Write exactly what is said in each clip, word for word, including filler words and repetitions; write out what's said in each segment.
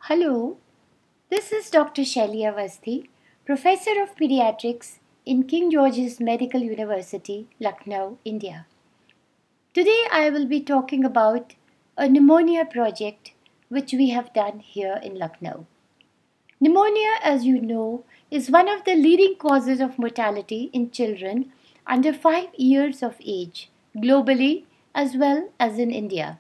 Hello, this is Doctor Shelly Avasthi, Professor of Pediatrics in King George's Medical University, Lucknow, India. Today I will be talking about a pneumonia project which we have done here in Lucknow. Pneumonia, as you know, is one of the leading causes of mortality in children under five years of age, globally as well as in India.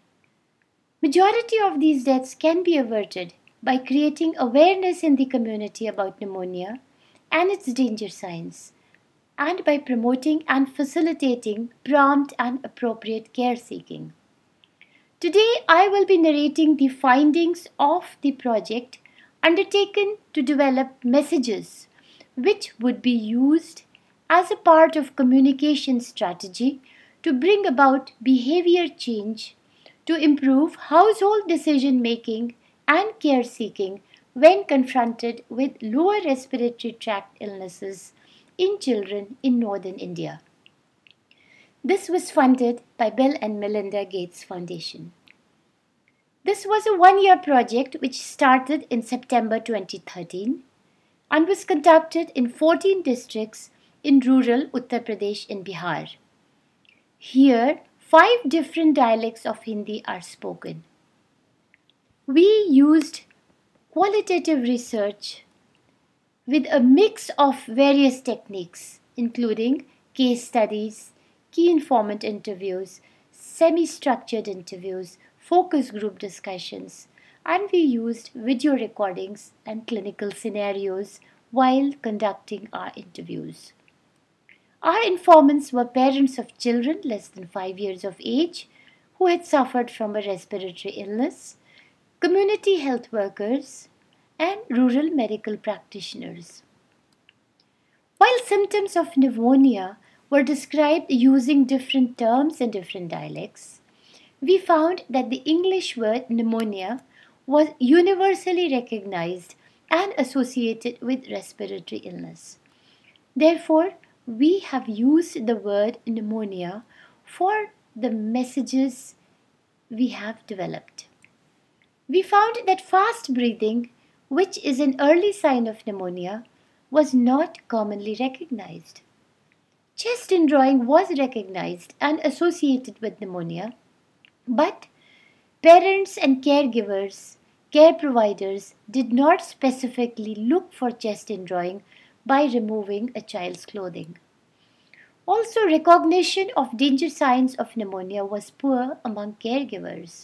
Majority of these deaths can be averted by creating awareness in the community about pneumonia and its danger signs, and by promoting and facilitating prompt and appropriate care seeking. Today, I will be narrating the findings of the project undertaken to develop messages which would be used as a part of communication strategy to bring about behavior change to improve household decision making and care seeking when confronted with lower respiratory tract illnesses in children in northern India. This was funded by Bill and Melinda Gates Foundation. This was a one-year project which started in September twenty thirteen and was conducted in fourteen districts in rural Uttar Pradesh and Bihar. Here, five different dialects of Hindi are spoken. We used qualitative research with a mix of various techniques, including case studies, key informant interviews, semi-structured interviews, focus group discussions, and we used video recordings and clinical scenarios while conducting our interviews. Our informants were parents of children less than five years of age who had suffered from a respiratory illness, community health workers, and rural medical practitioners. While symptoms of pneumonia were described using different terms and different dialects, we found that the English word pneumonia was universally recognized and associated with respiratory illness. Therefore, we have used the word pneumonia for the messages we have developed. We found that fast breathing, which is an early sign of pneumonia, was not commonly recognized. Chest indrawing was recognized and associated with pneumonia, but parents and caregivers, care providers did not specifically look for chest indrawing by removing a child's clothing. Also, recognition of danger signs of pneumonia was poor among caregivers.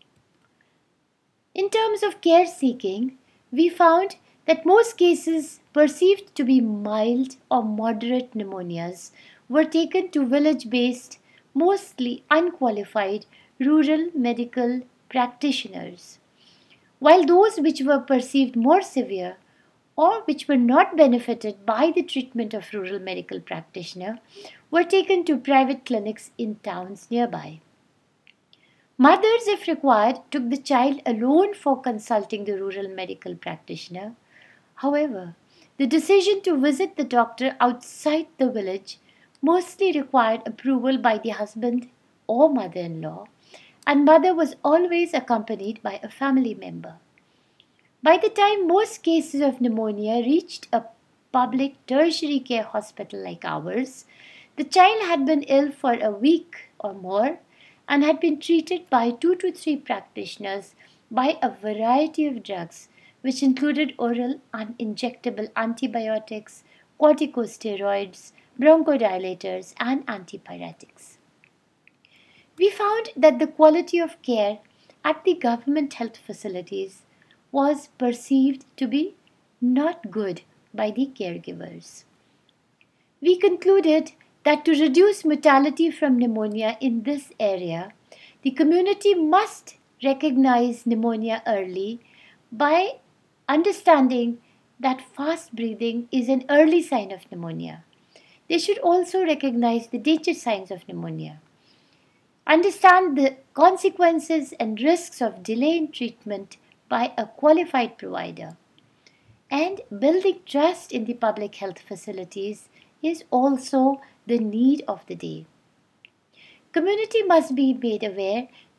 In terms of care seeking, we found that most cases perceived to be mild or moderate pneumonias were taken to village-based, mostly unqualified rural medical practitioners, while those which were perceived more severe or which were not benefited by the treatment of rural medical practitioner were taken to private clinics in towns nearby. Mothers, if required, took the child alone for consulting the rural medical practitioner. However, the decision to visit the doctor outside the village mostly required approval by the husband or mother-in-law, and mother was always accompanied by a family member. By the time most cases of pneumonia reached a public tertiary care hospital like ours, the child had been ill for a week or more and had been treated by two to three practitioners by a variety of drugs, which included oral and injectable antibiotics, corticosteroids, bronchodilators, and antipyretics. We found that the quality of care at the government health facilities was perceived to be not good by the caregivers. We concluded that to reduce mortality from pneumonia in this area, the community must recognize pneumonia early by understanding that fast breathing is an early sign of pneumonia. They should also recognize the danger signs of pneumonia, understand the consequences and risks of delay in treatment by a qualified provider, and building trust in the public health facilities is also the need of the day. Community must be made aware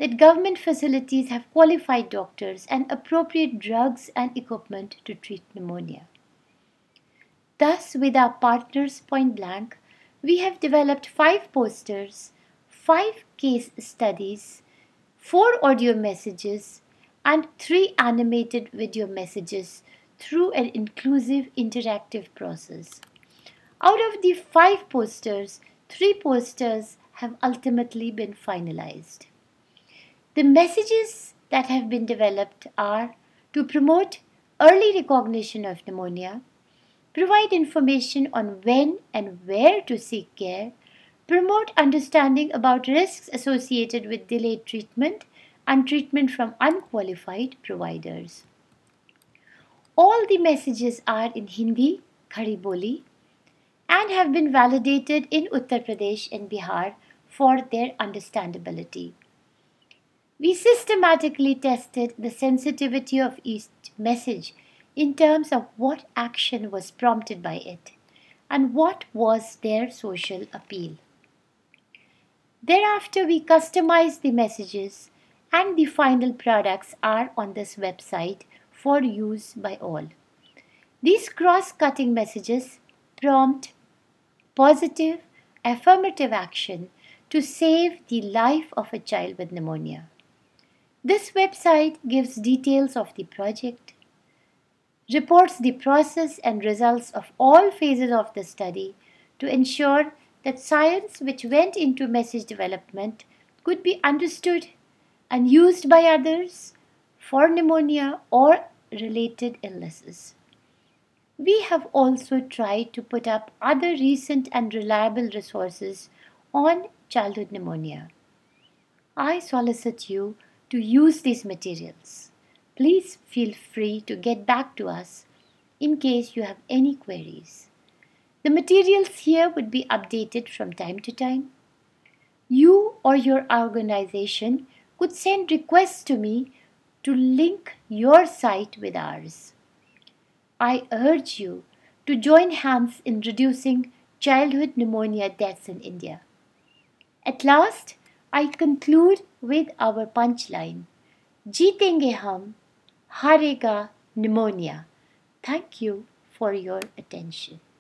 that government facilities have qualified doctors and appropriate drugs and equipment to treat pneumonia. Thus, with our partners Point Blank, we have developed five posters, five case studies, four audio messages, and three animated video messages through an inclusive interactive process. Out of the five posters, three posters have ultimately been finalized. The messages that have been developed are to promote early recognition of pneumonia, provide information on when and where to seek care, promote understanding about risks associated with delayed treatment and treatment from unqualified providers. All the messages are in Hindi, Khadi Boli, and have been validated in Uttar Pradesh and Bihar for their understandability. We systematically tested the sensitivity of each message in terms of what action was prompted by it and what was their social appeal. Thereafter, we customized the messages, and the final products are on this website for use by all. These cross-cutting messages prompt positive, affirmative action to save the life of a child with pneumonia. This website gives details of the project, reports the process and results of all phases of the study to ensure that science which went into message development could be understood and used by others for pneumonia or related illnesses. We have also tried to put up other recent and reliable resources on childhood pneumonia. I solicit you to use these materials. Please feel free to get back to us in case you have any queries. The materials here would be updated from time to time. You or your organization could send requests to me to link your site with ours. I urge you to join hands in reducing childhood pneumonia deaths in India. At last, I conclude with our punchline, Jeetenge hum, harega pneumonia. Thank you for your attention.